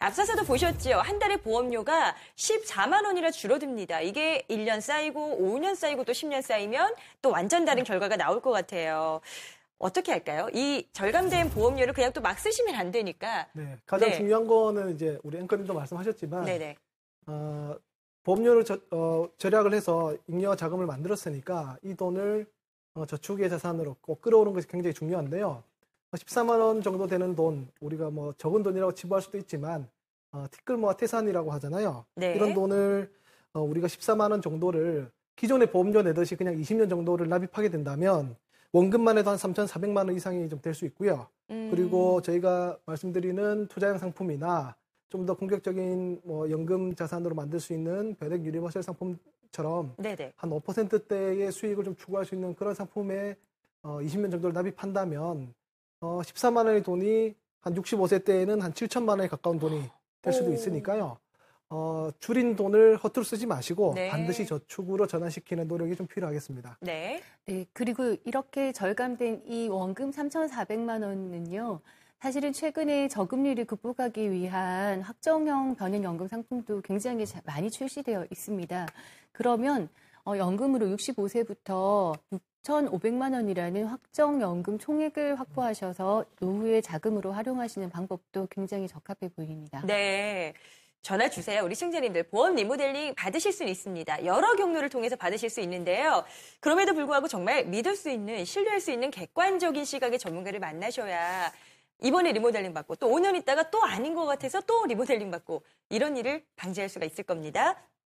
앞서서도 보셨죠? 한 달에 보험료가 14만 원이나 줄어듭니다. 이게 1년 쌓이고 5년 쌓이고 또 10년 쌓이면 또 완전 다른 결과가 나올 것 같아요. 어떻게 할까요? 이 절감된 보험료를 그냥 또 막 쓰시면 안 되니까. 네, 가장 중요한 거는 이제 우리 앵커님도 말씀하셨지만 네네. 보험료를 절약을 해서 잉여 자금을 만들었으니까 이 돈을 저축의 자산으로 꼭 끌어오는 것이 굉장히 중요한데요. 14만 원 정도 되는 돈, 우리가 뭐 적은 돈이라고 치부할 수도 있지만 티끌모아 태산이라고 하잖아요. 네. 이런 돈을 우리가 14만 원 정도를 기존의 보험료 내듯이 그냥 20년 정도를 납입하게 된다면 원금만 해도 한 3,400만 원 이상이 좀 될 수 있고요. 그리고 저희가 말씀드리는 투자형 상품이나 좀 더 공격적인 뭐 연금 자산으로 만들 수 있는 변액 유니버설 상품처럼 네네. 한 5%대의 수익을 좀 추구할 수 있는 그런 상품에 20년 정도를 납입한다면 14만 원의 돈이 한 65세 때에는 한 7천만 원에 가까운 돈이 될 수도 있으니까요. 줄인 돈을 허투루 쓰지 마시고 네. 반드시 저축으로 전환시키는 노력이 좀 필요하겠습니다. 네. 네, 그리고 이렇게 절감된 이 원금 3,400만 원은요. 사실은 최근에 저금리를 극복하기 위한 확정형 변액연금 상품도 굉장히 많이 출시되어 있습니다. 그러면 연금으로 65세부터 6,500만 원이라는 확정연금 총액을 확보하셔서 노후에 자금으로 활용하시는 방법도 굉장히 적합해 보입니다. 네. 전화 주세요. 우리 시청자님들 보험 리모델링 받으실 수는 있습니다. 여러 경로를 통해서 받으실 수 있는데요. 그럼에도 불구하고 정말 믿을 수 있는, 신뢰할 수 있는 객관적인 시각의 전문가를 만나셔야 이번에 리모델링 받고 또 5년 있다가 또 아닌 것 같아서 또 리모델링 받고 이런 일을 방지할 수가 있을 겁니다.